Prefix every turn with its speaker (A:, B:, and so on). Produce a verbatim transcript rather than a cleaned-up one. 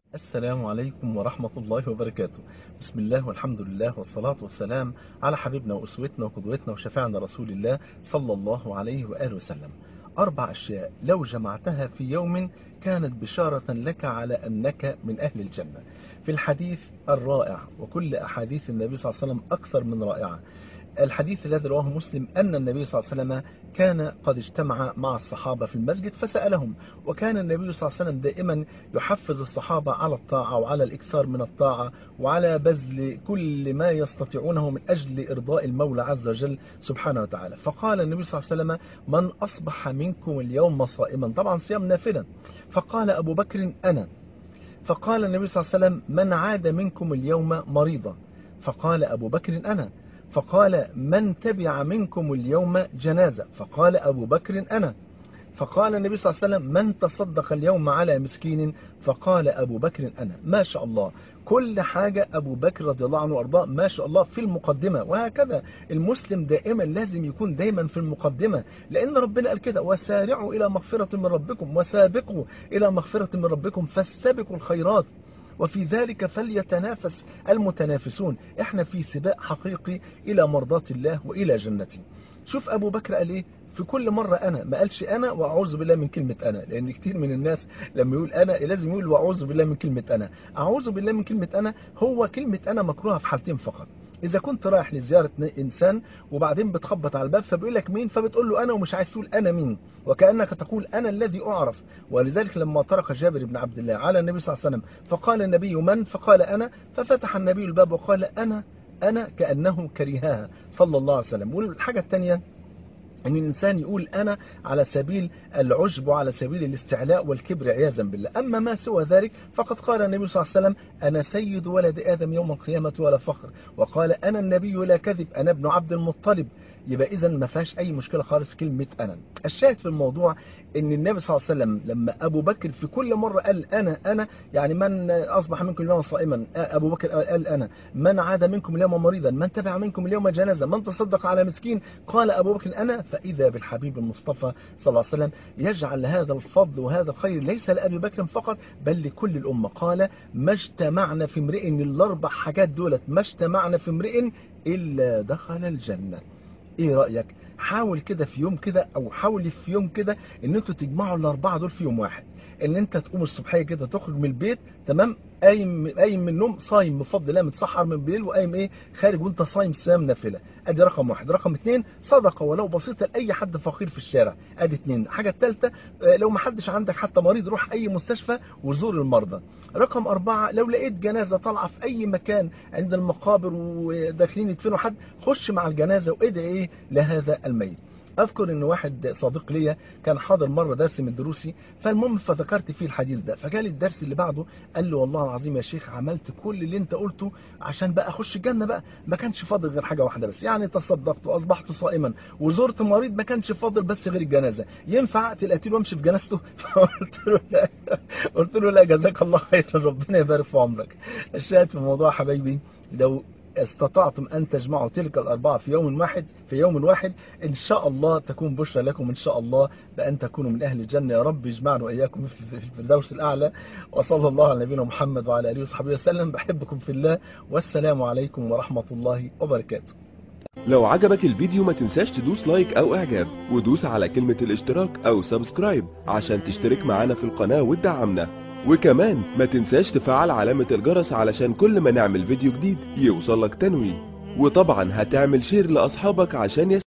A: السلام عليكم ورحمة الله وبركاته. بسم الله والحمد لله والصلاة والسلام على حبيبنا وأسوتنا وقدوتنا وشفيعنا رسول الله صلى الله عليه وآله وسلم. أربع أشياء لو جمعتها في يوم كانت بشارة لك على أنك من أهل الجنة. في الحديث الرائع، وكل أحاديث النبي صلى الله عليه وسلم أكثر من رائعة، الحديث الذي رواه مسلم أن النبي صلى الله عليه وسلم كان قد اجتمع مع الصحابة في المسجد فسألهم، وكان النبي صلى الله عليه وسلم دائما يحفز الصحابة على الطاعة وعلى الإكثار من الطاعة وعلى بذل كل ما يستطيعونه من أجل إرضاء المولى عز وجل سبحانه وتعالى. فقال النبي صلى الله عليه وسلم: من أصبح منكم اليوم صائما، طبعا صيام نافلة. فقال أبو بكر: أنا. فقال النبي صلى الله عليه وسلم: من عاد منكم اليوم مريضا. فقال أبو بكر: أنا. فقال: من تبع منكم اليوم جنازة. فقال أبو بكر: أنا. فقال النبي صلى الله عليه وسلم: من تصدق اليوم على مسكين. فقال أبو بكر: أنا. ما شاء الله، كل حاجة أبو بكر رضي الله عنه وأرضاه ما شاء الله في المقدمة. وهكذا المسلم دائما لازم يكون دائما في المقدمة، لأن ربنا قال كده: وسارعوا إلى مغفرة من ربكم وسابقوا إلى مغفرة من ربكم فاستبقوا الخيرات وفي ذلك فليتنافس المتنافسون. احنا في سباق حقيقي إلى مرضاة الله وإلى جنته. شوف أبو بكر قال إيه في كل مرة: أنا، ما قالش أنا وأعوذ بالله من كلمة أنا، لأن كتير من الناس لما يقول أنا لازم يقول وأعوذ بالله من كلمة أنا. أعوذ بالله من كلمة أنا، هو كلمة أنا مكروهة في حالتين فقط: إذا كنت رايح لزيارة إنسان وبعدين بتخبط على الباب فبيقول لك مين، فبتقول له أنا ومش عايز تقول أنا مين، وكأنك تقول أنا الذي أعرف. ولذلك لما طرق جابر بن عبد الله على النبي صلى الله عليه وسلم فقال النبي: من؟ فقال: أنا. ففتح النبي الباب وقال: أنا أنا، كأنه كرهها صلى الله عليه وسلم. والحاجة الثانية أن الإنسان يقول أنا على سبيل العجب وعلى سبيل الاستعلاء والكبر عياذا بالله. أما ما سوى ذلك فقد قال النبي صلى الله عليه وسلم: أنا سيد ولد آدم يوم القيامة ولا فخر. وقال: أنا النبي لا كذب، أنا ابن عبد المطلب. يبقى إذا ما فيهاش أي مشكلة خالص في كلمة أنا. الشاهد في الموضوع ان النبي صلى الله عليه وسلم لما ابو بكر في كل مرة قال انا انا، يعني من اصبح منكم اليوم صائما، ابو بكر قال انا. من عاد منكم اليوم مريضا، من تبع منكم اليوم جنازة، من تصدق على مسكين، قال ابو بكر انا. فاذا بالحبيب المصطفى صلى الله عليه وسلم يجعل هذا الفضل وهذا الخير ليس لابي بكر فقط بل لكل الامة. قال: ما اجتمعنا في امرئ، الاربع حاجات دولت ما اجتمعنا في امرئ الا دخل الجنة. ايه رأيك؟ حاول كده في يوم كده، او حاول في يوم كده ان انتوا تجمعوا الاربعه دول في يوم واحد. ان انت تقوم الصبحيه كده تخرج من البيت، تمام، قايم قايم من النوم صايم بفضل الله، متسحر من بالليل وقايم ايه خارج وانت صايم صيام نافله. ادي رقم واحد. رقم اتنين: صدقه ولو بسيطه لاي حد فقير في الشارع. ادي اتنين. حاجه الثالثه: لو ما حدش عندك حتى مريض روح اي مستشفى وزور المرضى. رقم اربعه: لو لقيت جنازه طالعه في اي مكان عند المقابر وداخلين يدفنوا حد، خش مع الجنازه وادعي ايه لهذا الميت. اذكر ان واحد صديق ليا كان حاضر مره درس من دروسي، فالمهم فذكرت فيه الحديث ده، فجالي الدرس اللي بعده قال لي: والله العظيم يا شيخ عملت كل اللي انت قلته عشان بقى اخش الجنه، بقى ما كانش فاضل غير حاجه واحده بس، يعني تصدقت واصبحت صائما وزرت مريض، ما كانش فاضل بس غير الجنازه، ينفع اقتل قتيل وامشي في جنازته؟ فقلت له لا. قلت له لا، جزاك الله خيرا، ربنا يبارك في عمرك. الشاهد في الموضوع حبايبي، لو استطعتم أن تجمعوا تلك الأربعة في يوم واحد في يوم واحد إن شاء الله تكون بشرى لكم إن شاء الله بأن تكونوا من أهل الجنة. يا رب يجمعنا وإياكم في الفردوس الأعلى. وصلى الله على نبينا محمد وعلى آله وصحبه وسلم. بحبكم في الله، والسلام عليكم ورحمة الله وبركاته.
B: لو عجبك الفيديو ما تنساش تدوس لايك او اعجاب، ودوس على كلمة الاشتراك او سبسكرايب عشان تشترك معانا في القناة وتدعمنا. وكمان ما تنساش تفعل علامة الجرس علشان كل ما نعمل فيديو جديد يوصلك تنويه. وطبعا هتعمل شير لاصحابك عشان يس